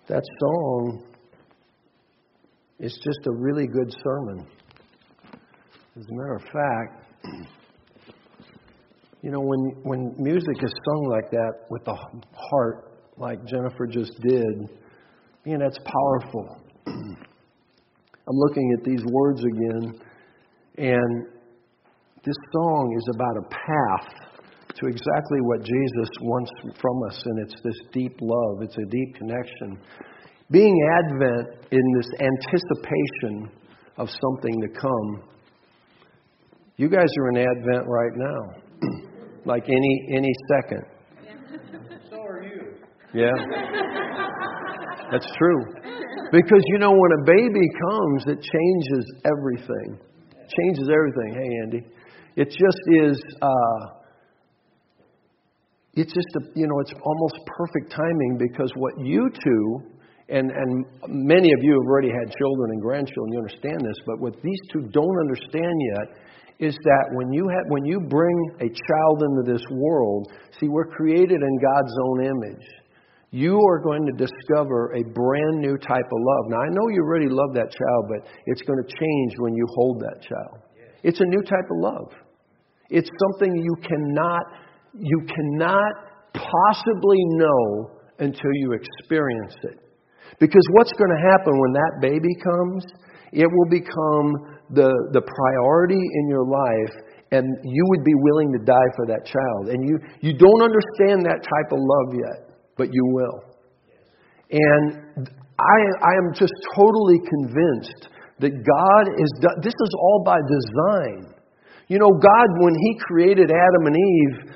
That song is just a really good sermon. As a matter of fact, you know, when music is sung like that with the heart, like Jennifer just did, man, that's powerful. I'm looking at these words again, and this song is about a path to exactly what Jesus wants from us, and it's this deep love. It's a deep connection. Being Advent in this anticipation of something to come. You guys are in Advent right now, like any second. So are you. Yeah, that's true. Because, you know, when a baby comes, it changes everything. Changes everything. Hey, Andy. It just is, it's almost perfect timing, because what you two, and many of you have already had children and grandchildren, you understand this, but what these two don't understand yet is that when you bring a child into this world, see, we're created in God's own image. You are going to discover a brand new type of love. Now, I know you already love that child, but it's going to change when you hold that child. It's a new type of love. It's something you cannot possibly know until you experience it. Because what's going to happen when that baby comes, it will become the priority in your life, and you would be willing to die for that child. And you don't understand that type of love yet, but you will. And I am just totally convinced that God this is all by design. You know, God, when He created Adam and Eve,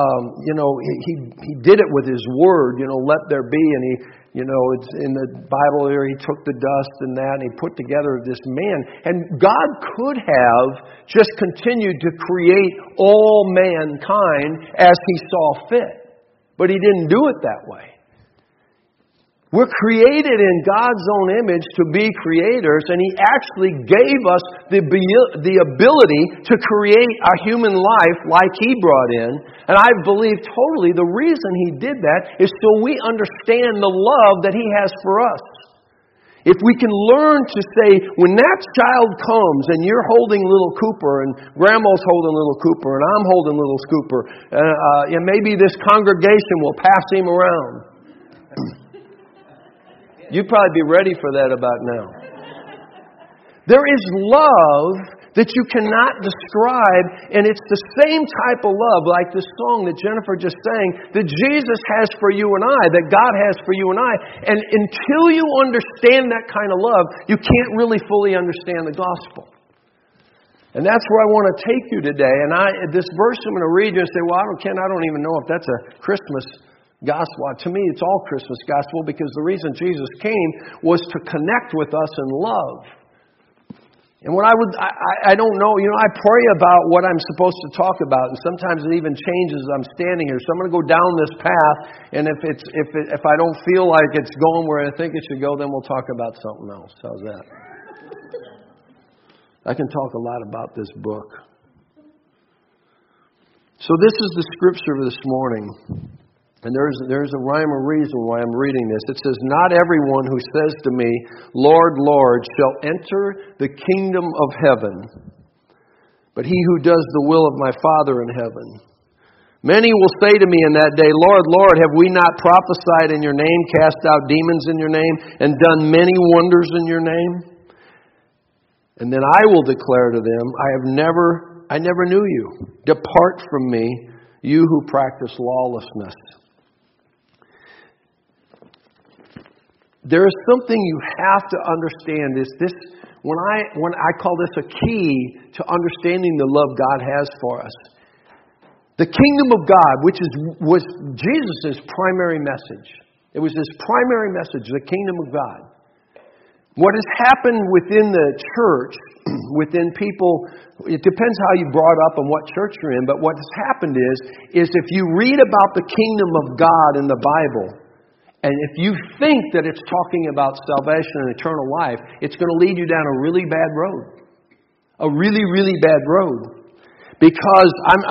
He did it with His Word, let there be. And He, it's in the Bible there, He took the dust and that, and He put together this man. And God could have just continued to create all mankind as He saw fit. But He didn't do it that way. We're created in God's own image to be creators, and He actually gave us the ability to create a human life like He brought in. And I believe totally the reason He did that is so we understand the love that He has for us. If we can learn to say, when that child comes and you're holding little Cooper and Grandma's holding little Cooper and I'm holding little Cooper, and maybe this congregation will pass him around. You'd probably be ready for that about now. There is love that you cannot describe, and it's the same type of love, like the song that Jennifer just sang, that Jesus has for you and I, that God has for you and I. And until you understand that kind of love, you can't really fully understand the gospel. And that's where I want to take you today. And this verse I'm going to read you and say, well, Ken, I don't even know if that's a Christmas gospel. To me, it's all Christmas gospel, because the reason Jesus came was to connect with us in love. And what I don't know, I pray about what I'm supposed to talk about, and sometimes it even changes as I'm standing here. So I'm going to go down this path, and if I don't feel like it's going where I think it should go, then we'll talk about something else. How's that? I can talk a lot about this book. So this is the scripture for this morning. And there's a rhyme or reason why I'm reading this. It says, "Not everyone who says to me, 'Lord, Lord,' shall enter the kingdom of heaven, but he who does the will of my Father in heaven. Many will say to me in that day, 'Lord, Lord, have we not prophesied in your name, cast out demons in your name, and done many wonders in your name?' And then I will declare to them, I never knew you. Depart from me, you who practice lawlessness." There is something you have to understand. When I call this a key to understanding the love God has for us. The kingdom of God, which was Jesus' primary message. It was His primary message, the kingdom of God. What has happened within the church, within people, it depends how you brought up and what church you're in, but what has happened is if you read about the kingdom of God in the Bible, and if you think that it's talking about salvation and eternal life, it's going to lead you down a really bad road. A really, really bad road. Because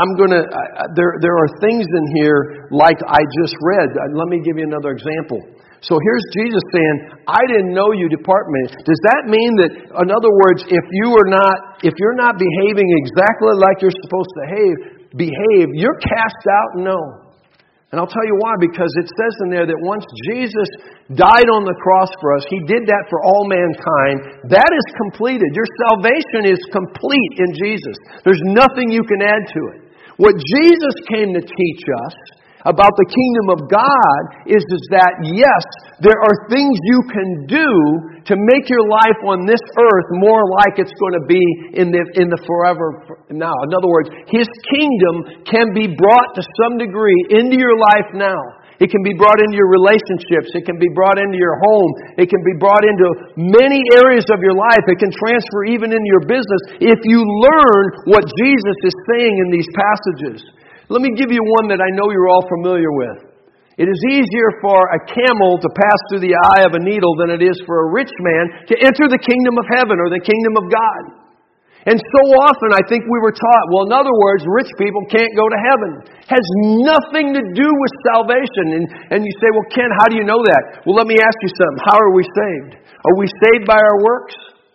there are things in here like I just read. Let me give you another example. So here's Jesus saying, I didn't know you, depart from me. Does that mean that, in other words, if you're not behaving exactly like you're supposed to behave, you're cast out? No. And I'll tell you why, because it says in there that once Jesus died on the cross for us, He did that for all mankind. That is completed. Your salvation is complete in Jesus. There's nothing you can add to it. What Jesus came to teach us about the kingdom of God is that, yes, there are things you can do to make your life on this earth more like it's going to be in the forever now. In other words, His kingdom can be brought to some degree into your life now. It can be brought into your relationships. It can be brought into your home. It can be brought into many areas of your life. It can transfer even into your business if you learn what Jesus is saying in these passages. Let me give you one that I know you're all familiar with. It is easier for a camel to pass through the eye of a needle than it is for a rich man to enter the kingdom of heaven or the kingdom of God. And so often I think we were taught, well, in other words, rich people can't go to heaven. It has nothing to do with salvation. And you say, well, Ken, how do you know that? Well, let me ask you something. How are we saved? Are we saved by our works?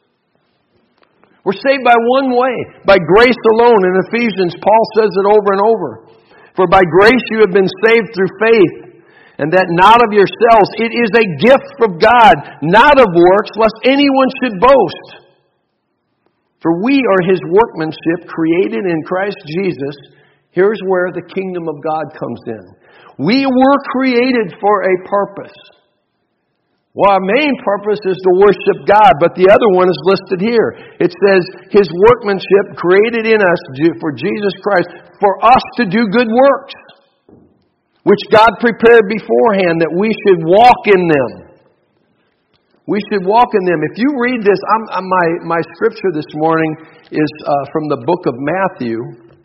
We're saved by one way, by grace alone. In Ephesians, Paul says it over and over. For by grace you have been saved through faith, and that not of yourselves. It is a gift from God, not of works, lest anyone should boast. For we are His workmanship, created in Christ Jesus. Here's where the kingdom of God comes in. We were created for a purpose. Well, our main purpose is to worship God, but the other one is listed here. It says, His workmanship created in us for Jesus Christ, for us to do good works, which God prepared beforehand that we should walk in them. We should walk in them. If you read this, my scripture this morning is from the book of Matthew,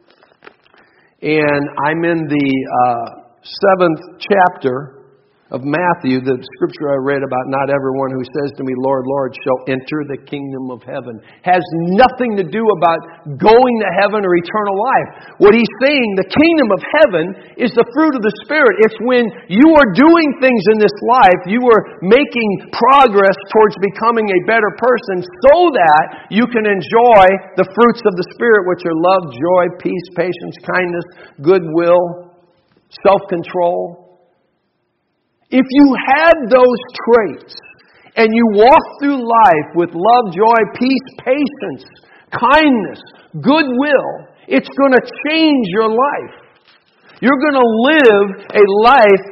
and I'm in the 7th chapter of Matthew, the scripture I read about not everyone who says to me, Lord, Lord, shall enter the kingdom of heaven. Has nothing to do about going to heaven or eternal life. What he's saying, the kingdom of heaven is the fruit of the Spirit. It's when you are doing things in this life, you are making progress towards becoming a better person so that you can enjoy the fruits of the Spirit, which are love, joy, peace, patience, kindness, goodwill, self-control. If you have those traits and you walk through life with love, joy, peace, patience, kindness, goodwill, it's going to change your life. You're going to live a life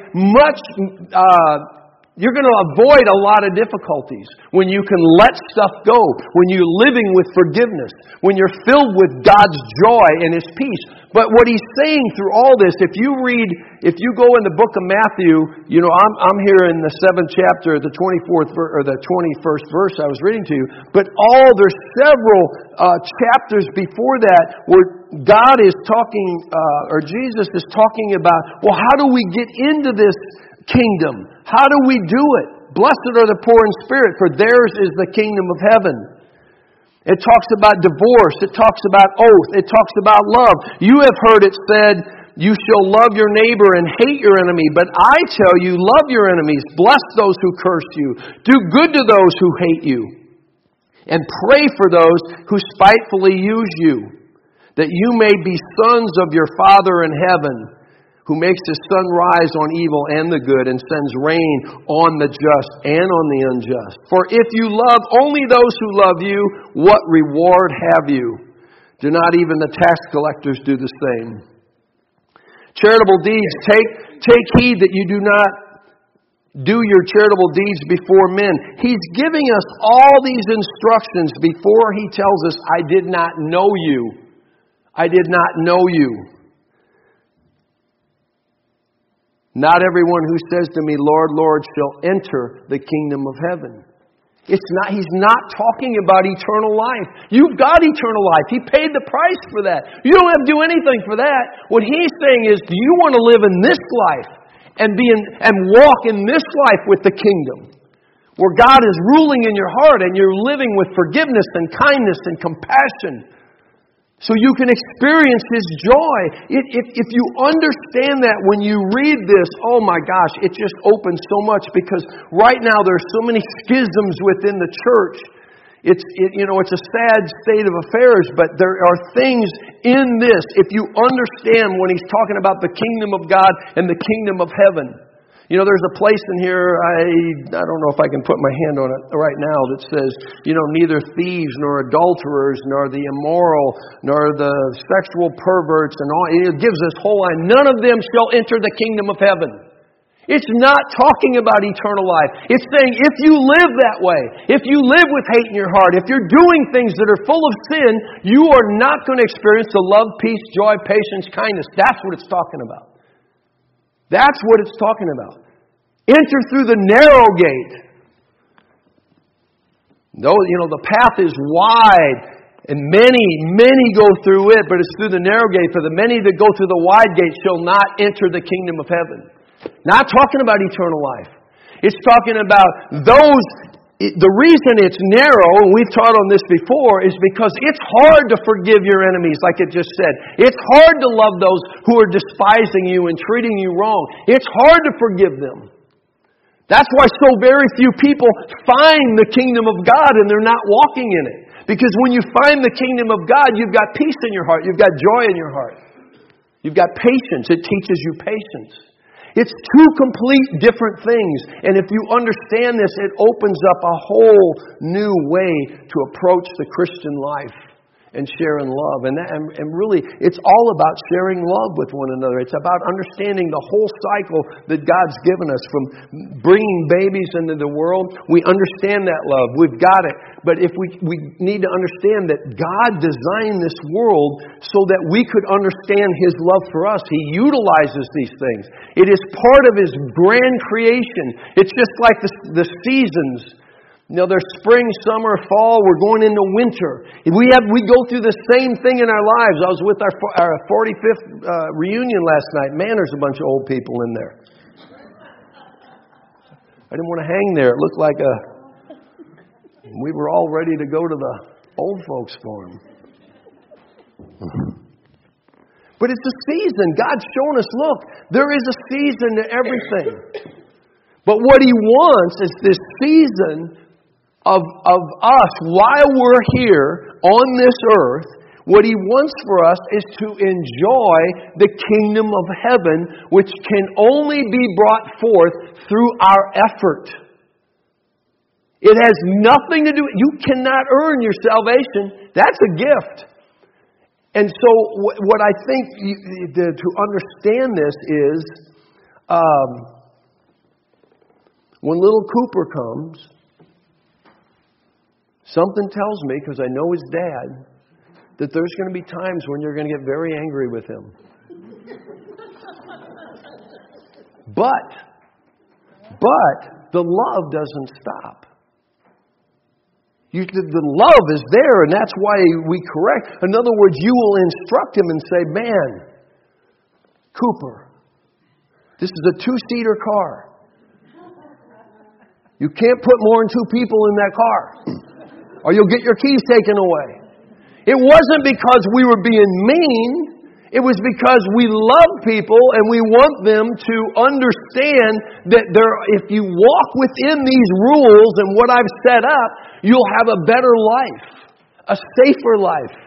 you're going to avoid a lot of difficulties when you can let stuff go, when you're living with forgiveness, when you're filled with God's joy and His peace. But what He's saying through all this, if you go in the book of Matthew, I'm here in the 7th chapter, the 24th or the 21st verse I was reading to you, but there's several chapters before that where God is talking, or Jesus is talking about, well, how do we get into this kingdom? How do we do it? Blessed are the poor in spirit, for theirs is the kingdom of heaven. It talks about divorce. It talks about oath. It talks about love. You have heard it said, you shall love your neighbor and hate your enemy. But I tell you, love your enemies. Bless those who curse you. Do good to those who hate you. And pray for those who spitefully use you, that you may be sons of your Father in heaven, who makes His sun rise on evil and the good, and sends rain on the just and on the unjust. For if you love only those who love you, what reward have you? Do not even the tax collectors do the same? Charitable deeds, take heed that you do not do your charitable deeds before men. He's giving us all these instructions before He tells us, I did not know you. I did not know you. Not everyone who says to me, Lord, Lord, shall enter the kingdom of heaven. He's not talking about eternal life. You've got eternal life. He paid the price for that. You don't have to do anything for that. What He's saying is, do you want to live in this life and walk in this life with the kingdom, where God is ruling in your heart and you're living with forgiveness and kindness and compassion, So you can experience His joy. If you understand that when you read this, oh my gosh, it just opens so much, because right now there's so many schisms within the church. It's a sad state of affairs, but there are things in this. If you understand when He's talking about the kingdom of God and the kingdom of heaven. There's a place in here, I don't know if I can put my hand on it right now, that says, neither thieves nor adulterers nor the immoral nor the sexual perverts and all. It gives this whole line. None of them shall enter the kingdom of heaven. It's not talking about eternal life. It's saying if you live that way, if you live with hate in your heart, if you're doing things that are full of sin, you are not going to experience the love, peace, joy, patience, kindness. That's what it's talking about. That's what it's talking about. Enter through the narrow gate. No, the path is wide, and many go through it, but it's through the narrow gate. For the many that go through the wide gate shall not enter the kingdom of heaven. Not talking about eternal life. It's talking about those. The reason it's narrow, and we've taught on this before, is because it's hard to forgive your enemies, like it just said. It's hard to love those who are despising you and treating you wrong. It's hard to forgive them. That's why so very few people find the kingdom of God and they're not walking in it. Because when you find the kingdom of God, you've got peace in your heart. You've got joy in your heart. You've got patience. It teaches you patience. It's two complete different things. And if you understand this, it opens up a whole new way to approach the Christian life and sharing love. And really, it's all about sharing love with one another. It's about understanding the whole cycle that God's given us from bringing babies into the world. We understand that love. We've got it. But if we need to understand that God designed this world so that we could understand His love for us. He utilizes these things. It is part of His grand creation. It's just like the seasons. There's spring, summer, fall. We're going into winter. We go through the same thing in our lives. I was with our 45th reunion last night. Man, there's a bunch of old people in there. I didn't want to hang there. It looked like we were all ready to go to the old folks' farm. But it's a season. God's shown us, look, there is a season to everything. But what He wants is this season of us, while we're here on this earth, what He wants for us is to enjoy the kingdom of heaven, which can only be brought forth through our effort. It has nothing to do, you cannot earn your salvation. That's a gift. And so what I think to understand this is, when little Cooper comes, something tells me, because I know his dad, that there's going to be times when you're going to get very angry with him. But the love doesn't stop. The love is there, and that's why we correct. In other words, you will instruct him and say, man, Cooper, this is a 2-seater car. You can't put more than 2 people in that car, or you'll get your keys taken away. It wasn't because we were being mean. It was because we love people and we want them to understand that if you walk within these rules and what I've set up, you'll have a better life, a safer life.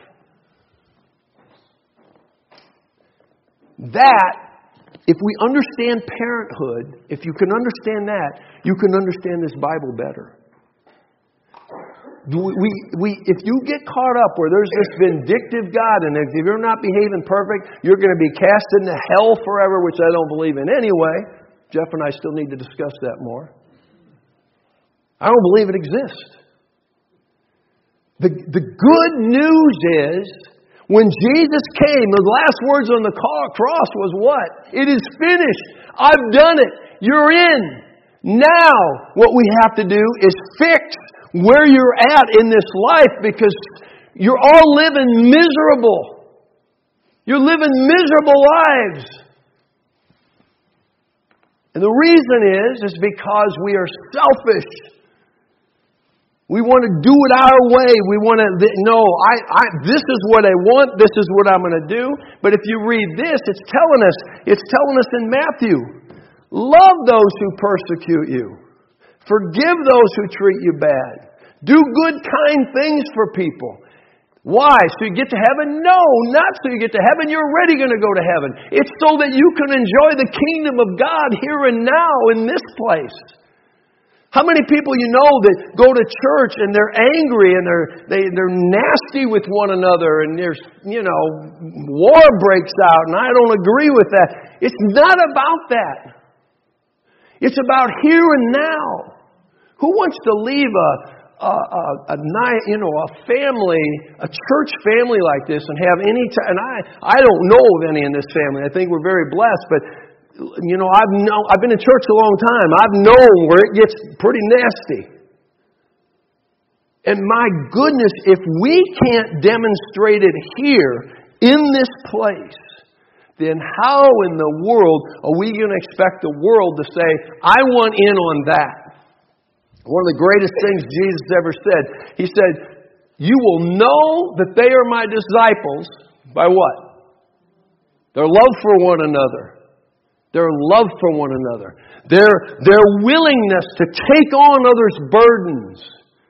That, if we understand parenthood, if you can understand that, you can understand this Bible better. If you get caught up where there's this vindictive God, and if you're not behaving perfect, you're going to be cast into hell forever, which I don't believe in anyway. Jeff and I still need to discuss that more. I don't believe it exists. The good news is, when Jesus came, the last words on the cross was what? It is finished. I've done it. You're in. Now, what we have to do is fix where you're at in this life, because you're all living miserable. You're living miserable lives. And the reason is because we are selfish. We want to do it our way. We want to, this is what I want. This is what I'm going to do. But if you read this, it's telling us in Matthew, love those who persecute you. Forgive those who treat you bad. Do good, kind things for people. Why? So you get to heaven? No, not so you get to heaven. You're already going to go to heaven. It's so that you can enjoy the kingdom of God here and now in this place. How many people you know that go to church and they're angry and they're nasty with one another and there's, war breaks out and I don't agree with that. It's not about that. It's about here and now. Who wants to leave a family, a church family like this and have any time? And I don't know of any in this family. I think we're very blessed, but I've been in church a long time. I've known where it gets pretty nasty. And my goodness, if we can't demonstrate it here in this place, then how in the world are we going to expect the world to say, I want in on that? One of the greatest things Jesus ever said, He said, you will know that they are my disciples by what? Their love for one another. Their love for one another. Their willingness to take on others' burdens.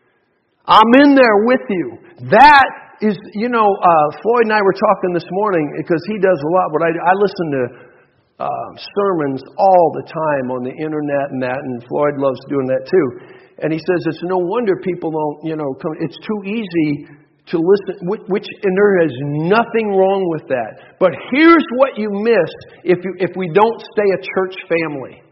I'm in there with you. That is, Floyd and I were talking this morning because he does a lot. But I listen to sermons all the time on the internet and that, and Floyd loves doing that too. And he says it's no wonder people don't, come. It's too easy to listen, and there is nothing wrong with that. But here's what you miss if we don't stay a church family.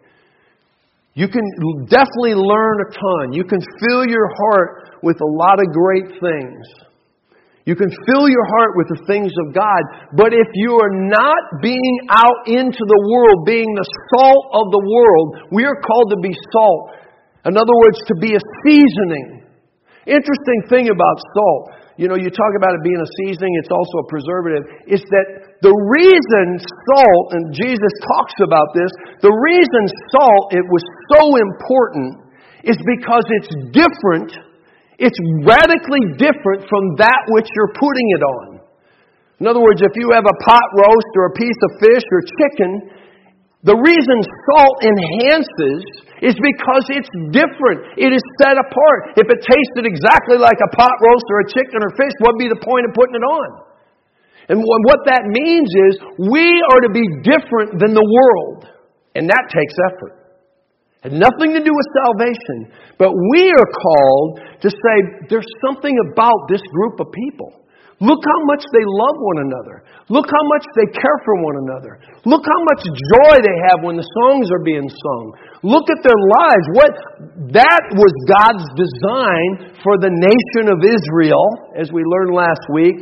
You can definitely learn a ton. You can fill your heart with a lot of great things. You can fill your heart with the things of God. But if you are not being out into the world, being the salt of the world, we are called to be salt. In other words, to be a seasoning. Interesting thing about salt, you talk about it being a seasoning, it's also a preservative, is that the reason salt, and Jesus talks about this, the reason salt, it was so important, is because it's different. It's radically different from that which you're putting it on. In other words, if you have a pot roast or a piece of fish or chicken, the reason salt enhances is because it's different. It is set apart. If it tasted exactly like a pot roast or a chicken or fish, what would be the point of putting it on? And what that means is we are to be different than the world. And that takes effort. It had nothing to do with salvation. But we are called to say there's something about this group of people. Look how much they love one another. Look how much they care for one another. Look how much joy they have when the songs are being sung. Look at their lives. That was God's design for the nation of Israel, as we learned last week.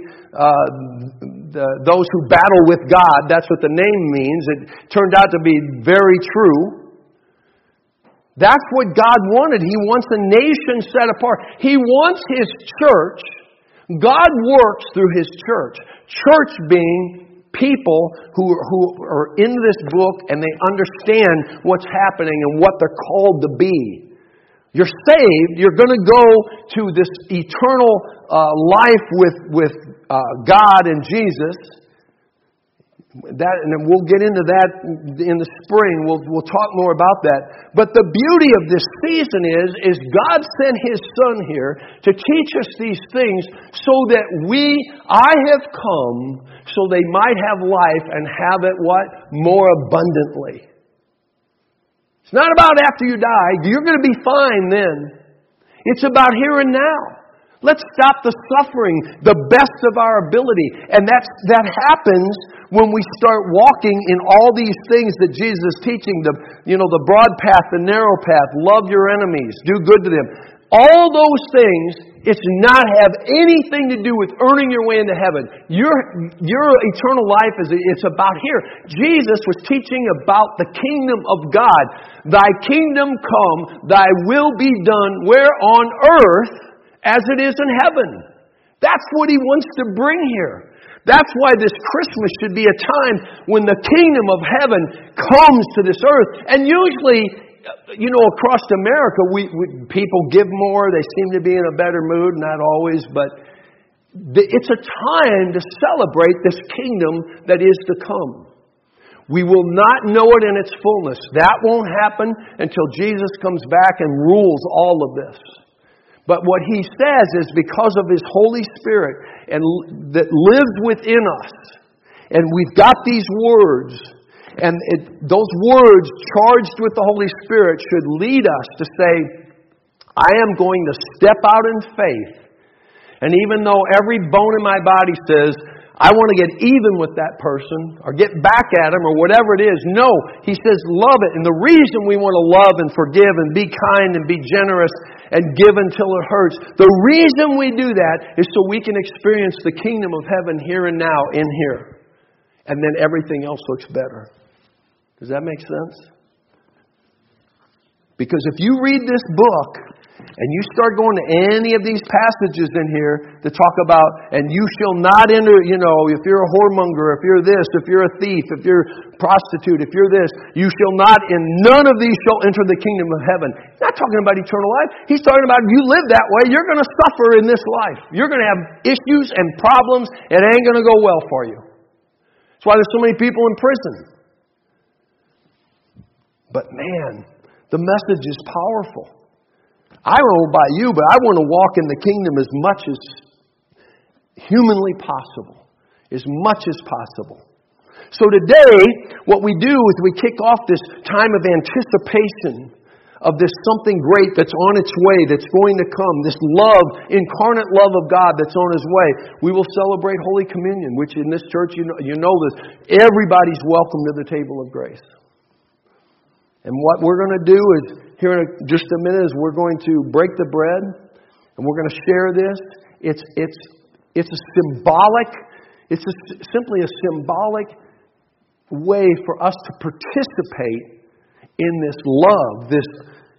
Those who battle with God, that's what the name means. It turned out to be very true. That's what God wanted. He wants a nation set apart. He wants His church. God works through His church. Church being people who are in this book and they understand what's happening and what they're called to be. You're saved. You're going to go to this eternal life with God and Jesus. And then we'll get into that in the spring. We'll talk more about that. But the beauty of this season is God sent His Son here to teach us these things so that I have come so they might have life and have it what? More abundantly. It's not about after you die. You're going to be fine then. It's about here and now. Let's stop the suffering, the best of our ability. And that happens when we start walking in all these things that Jesus is teaching. The broad path, the narrow path, love your enemies, do good to them. All those things, it's not have anything to do with earning your way into heaven. Your eternal life it's about here. Jesus was teaching about the kingdom of God. Thy kingdom come, thy will be done, where on earth as it is in heaven. That's what He wants to bring here. That's why this Christmas should be a time when the kingdom of heaven comes to this earth. And usually across America, people give more. They seem to be in a better mood, not always, but it's a time to celebrate this kingdom that is to come. We will not know it in its fullness. That won't happen until Jesus comes back and rules all of this. But what He says is because of His Holy Spirit and that lives within us, and we've got these words, and those words charged with the Holy Spirit should lead us to say, I am going to step out in faith. And even though every bone in my body says, I want to get even with that person, or get back at him, or whatever it is. No, He says love it. And the reason we want to love and forgive and be kind and be generous and give until it hurts, the reason we do that is so we can experience the kingdom of heaven here and now in here. And then everything else looks better. Does that make sense? Because if you read this book, and you start going to any of these passages in here that talk about, and you shall not enter, if you're a whoremonger, if you're this, if you're a thief, if you're a prostitute, if you're this, you shall not, in none of these shall enter the kingdom of heaven. He's not talking about eternal life. He's talking about if you live that way, you're going to suffer in this life. You're going to have issues and problems. It ain't going to go well for you. That's why there's so many people in prison. But man, the message is powerful. I don't know about you, but I want to walk in the kingdom as much as humanly possible. As much as possible. So today, what we do is we kick off this time of anticipation of this something great that's on its way, that's going to come. This love, incarnate love of God that's on His way. We will celebrate Holy Communion, which in this church, you know this, everybody's welcome to the table of grace. And what we're going to do is, here in just a minute, is we're going to break the bread and we're going to share this. It's simply a symbolic way for us to participate in this love, this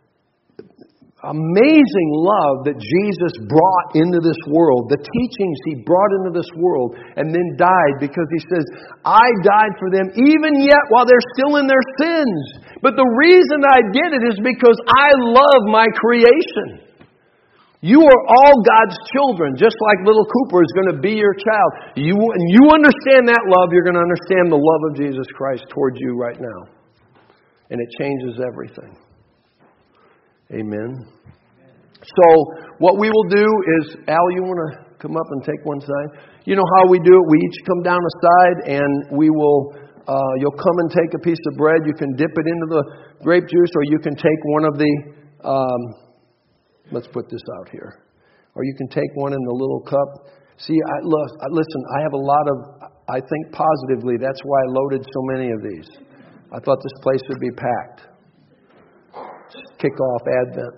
amazing love that Jesus brought into this world, the teachings He brought into this world, and then died because He says, I died for them even yet while they're still in their sins. But the reason I did it is because I love my creation. You are all God's children, just like little Cooper is going to be your child. You understand that love, you're going to understand the love of Jesus Christ towards you right now. And it changes everything. Amen. So, what we will do is, Al, you want to come up and take one side? You know how we do it. We each come down a side and we will, you'll come and take a piece of bread. You can dip it into the grape juice, or you can take one of the, let's put this out here. Or you can take one in the little cup. See, listen, I have a lot of, I think positively, that's why I loaded so many of these. I thought this place would be packed. Kick off Advent.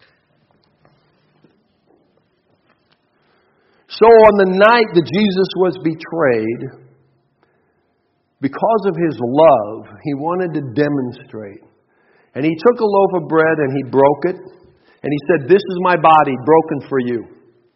So on the night that Jesus was betrayed, because of His love, He wanted to demonstrate. And He took a loaf of bread and He broke it. And He said, this is my body broken for you.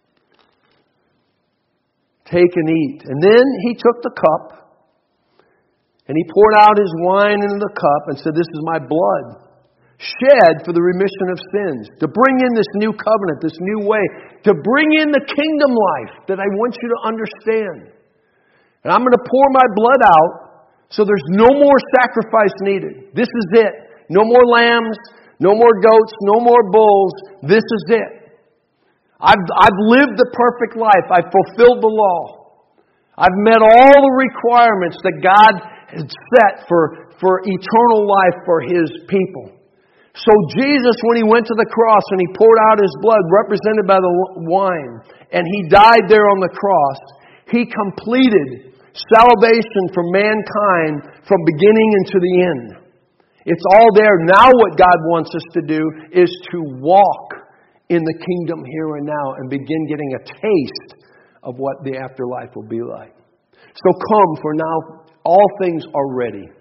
Take and eat. And then He took the cup and He poured out His wine into the cup and said, this is my blood, shed for the remission of sins, to bring in this new covenant, this new way, to bring in the kingdom life that I want you to understand. And I'm going to pour my blood out so there's no more sacrifice needed. This is it. No more lambs, no more goats, no more bulls. This is it. I've lived the perfect life. I've fulfilled the law. I've met all the requirements that God has set for eternal life for His people. So Jesus, when He went to the cross and He poured out His blood, represented by the wine, and He died there on the cross, He completed salvation for mankind from beginning into the end. It's all there. Now what God wants us to do is to walk in the kingdom here and now and begin getting a taste of what the afterlife will be like. So come, for now all things are ready.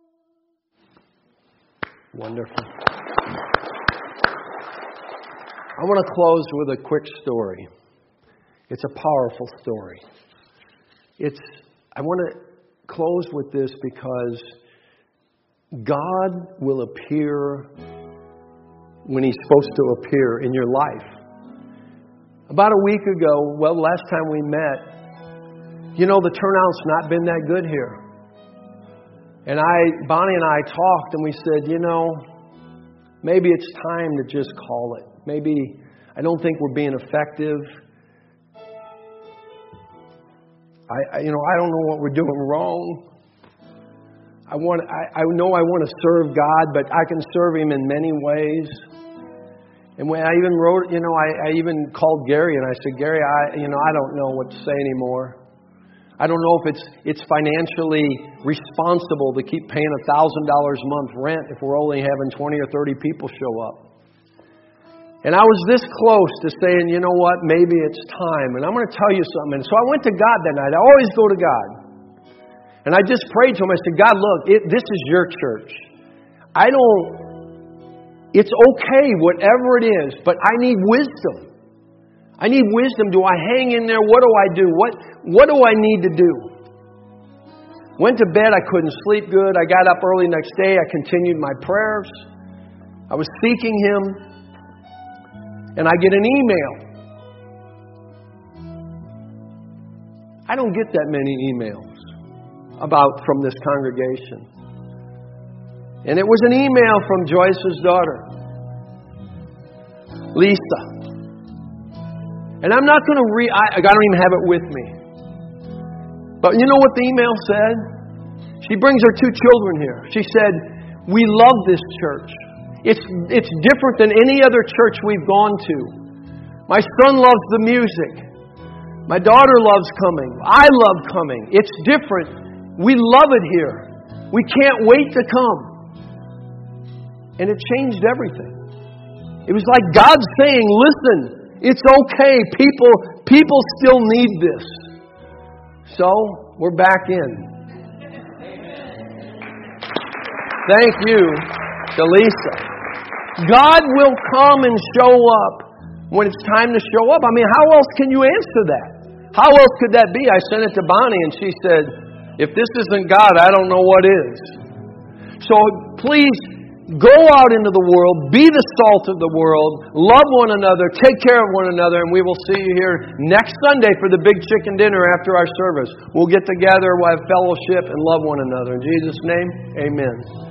Wonderful. I want to close with a quick story. It's a powerful story. I want to close with this because God will appear when He's supposed to appear in your life. About a week ago, last time we met, the turnout's not been that good here. And Bonnie and I talked and we said, maybe it's time to just call it. Maybe I don't think we're being effective. I don't know what we're doing wrong. I know I want to serve God, but I can serve Him in many ways. And when I even wrote, I even called Gary and I said, Gary, I don't know what to say anymore. I don't know if it's financially responsible to keep paying $1,000 a month rent if we're only having 20 or 30 people show up. And I was this close to saying, you know what, maybe it's time. And I'm going to tell you something. And so I went to God that night. I always go to God. And I just prayed to Him. I said, God, look, this is your church. It's okay, whatever it is, but I need wisdom. I need wisdom. Do I hang in there? What do I do? What do I need to do? Went to bed. I couldn't sleep good. I got up early next day. I continued my prayers. I was seeking Him. And I get an email. I don't get that many emails from this congregation. And it was an email from Joyce's daughter, Lisa. And I'm not going to read, I don't even have it with me. But you know what the email said? She brings her 2 children here. She said, we love this church. It's different than any other church we've gone to. My son loves the music. My daughter loves coming. I love coming. It's different. We love it here. We can't wait to come. And it changed everything. It was like God saying, listen, it's okay. People still need this. So, we're back in. Thank you to Lisa. God will come and show up when it's time to show up. I mean, how else can you answer that? How else could that be? I sent it to Bonnie and she said, if this isn't God, I don't know what is. So please, go out into the world, be the salt of the world, love one another, take care of one another, and we will see you here next Sunday for the big chicken dinner after our service. We'll get together, we'll have fellowship, and love one another. In Jesus' name, amen.